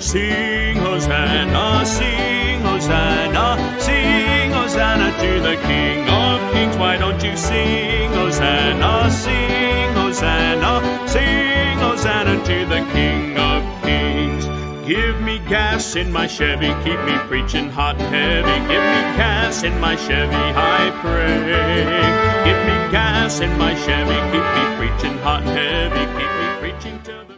Sing Hosanna, sing Hosanna, sing Hosanna to the King of Kings. Why don't you sing Hosanna, sing Hosanna, sing Hosanna to the King of Kings. Give me gas in my Chevy, keep me preaching hot and heavy. Give me gas in my Chevy, I pray. Give me gas in my Chevy, keep me preaching hot and heavy. Keep me preaching till the